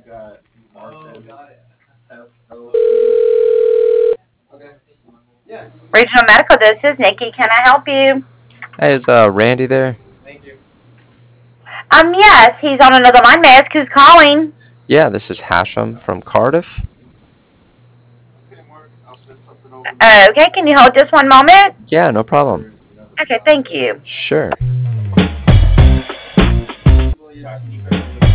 Regional Medical, this is Nikki. Can I help you? Hey, is Randy there? Yes, he's on another line. May I ask who's calling? Yeah, this is Hashem from Cardiff. Okay, can you hold just one moment? Yeah, no problem. Okay, thank you. Sure.